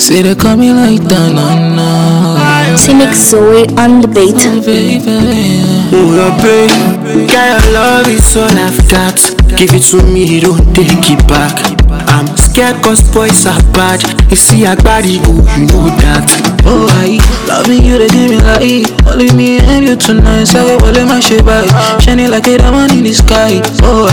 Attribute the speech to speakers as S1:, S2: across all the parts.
S1: Say they call me like that, no.
S2: Cynic Zoe on the beat.
S1: Oh, baby.
S3: Oh, your babe, girl, your love is all I've got. Give it to me, don't take it back. I'm scared cause boys are bad. You see, I body, oh, you know that.
S1: Oh, I loving you, they give me like only me and you tonight. So I will let my shit by shining like a diamond in the sky. Oh,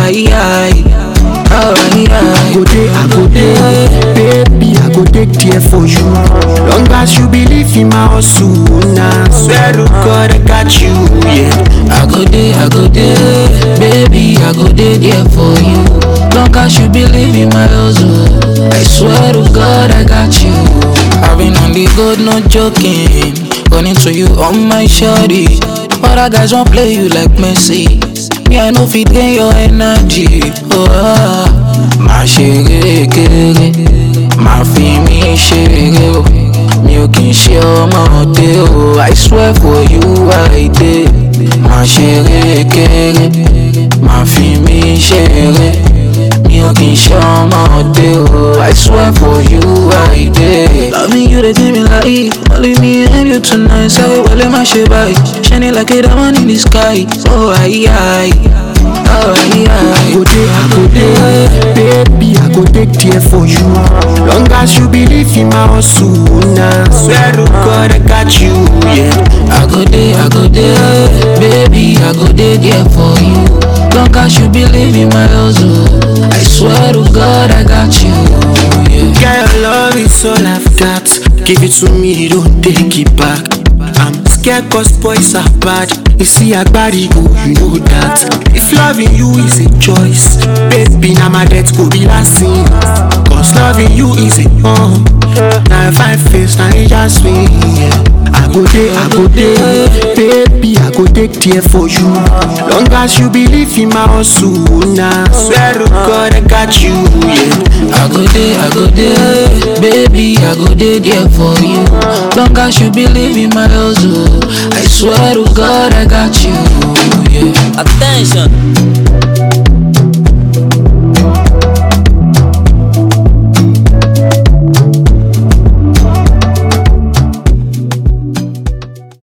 S3: I go there, baby, I go take there for you. Long as you believe in my hustle, nah, swear to God I got you, yeah.
S1: I go there, baby, I go there for you. Long as you believe in my hustle, I swear to God I got you. I've been on the good, not joking. Running to you on my shawty. Other guys won't play you like Messi. Me, I know fit gain your energy. Oh, ma chérie, ma fille, mi chérie. Mi ò kì í ṣe ọmọdé o. I swear for you I did. Ma chérie, ma fille, mi chérie. Mi ò kì í ṣe ọmọdé o. I swear for you I did. Loving you, they give me like only me and you tonight. So I will let my shit by shining like a diamond in the sky. Oh, I
S3: go there, baby, I go take there for you. Long as you believe in my hustle, nah, swear to God I got you, yeah.
S1: I go there, baby, I go there for you. Long as you believe in my hustle, I swear to God I got you, yeah.
S3: Girl, your love is all I've got. Give it to me, don't take it back. I'm scared cause boys are bad. You see, I body go, you know that. If loving you is a choice, baby, now my debt could be last thing. Cause loving you is a now if I face, now it just me, yeah. I go there, baby, I go take there for you. Long as you believe in my hustle, nah, swear to God I got you, yeah.
S1: I go there, baby, I go there for you. Long as you believe in my hustle, I swear to God I got you, yeah.
S4: Attention.